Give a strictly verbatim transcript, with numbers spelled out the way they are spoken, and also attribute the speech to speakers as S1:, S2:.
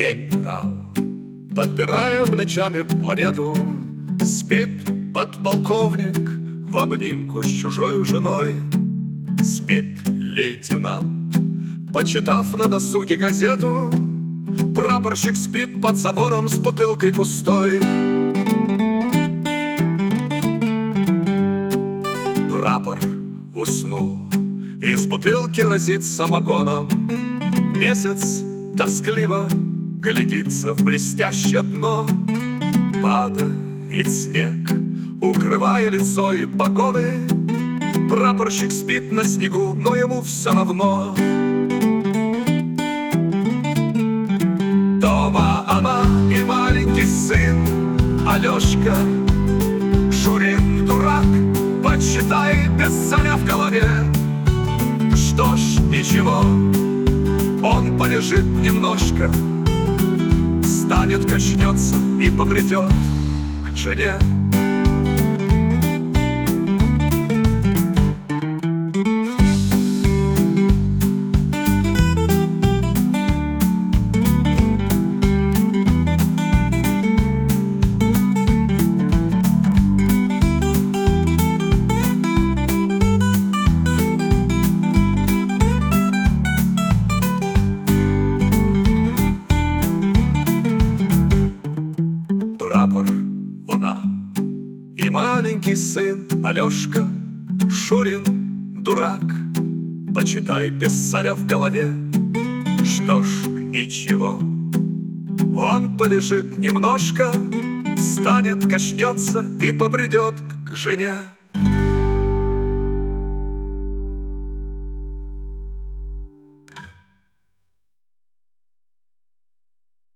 S1: генерал, подбираем ночами планету. Спит подполковник в обнимку с чужой женой. Спит лейтенант, почитав на досуге газету. Прапорщик спит под забором с бутылкой пустой. Прапор уснул, из бутылки разит самогоном. Месяц тоскливо глядится в блестящее дно. Падает снег, укрывая лицо и погоны. Прапорщик спит на снегу, но ему все равно. Дома она и маленький сын Алешка. Шурин дурак, почитай без царя в голове. Что ж, ничего, он полежит немножко, встанет, качнется и побредет к жене. Прапор, луна и маленький сын Алешка. Шурин дурак, почитай без царя в голове. Что ж, ничего, он полежит немножко, встанет, качнется и побредет к жене.